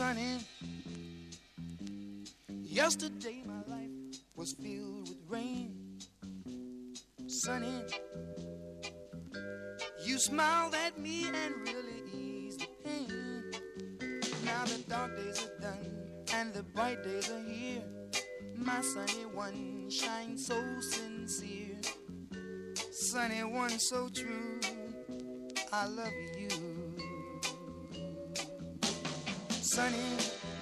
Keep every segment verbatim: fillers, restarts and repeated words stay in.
Sunny, yesterday my life was filled with rain. Sunny, you smiled at me and really eased the pain. Now the dark days are done and the bright days are here. My sunny one shines so sincere. Sunny one so true, I love you. Sunny,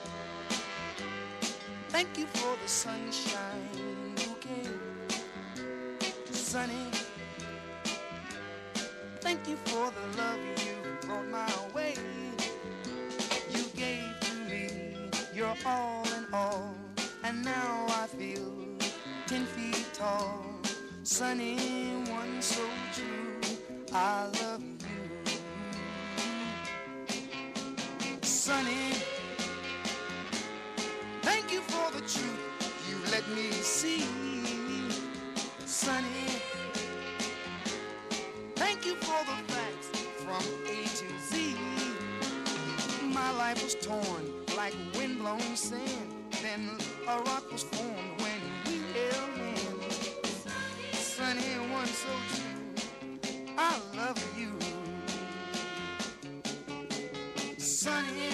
thank you for the sunshine bouquet. Sunny, thank you for the love you brought my way. You gave to me your all in all, and now I feel ten feet tall. Sunny one so true, I love you. Sunny, thank you for the truth you let me see. Sunny, thank you for the facts from A to Z. My life was torn like windblown sand, then a rock was formed when we held hands. Sunny one so true, I love you. Sunny,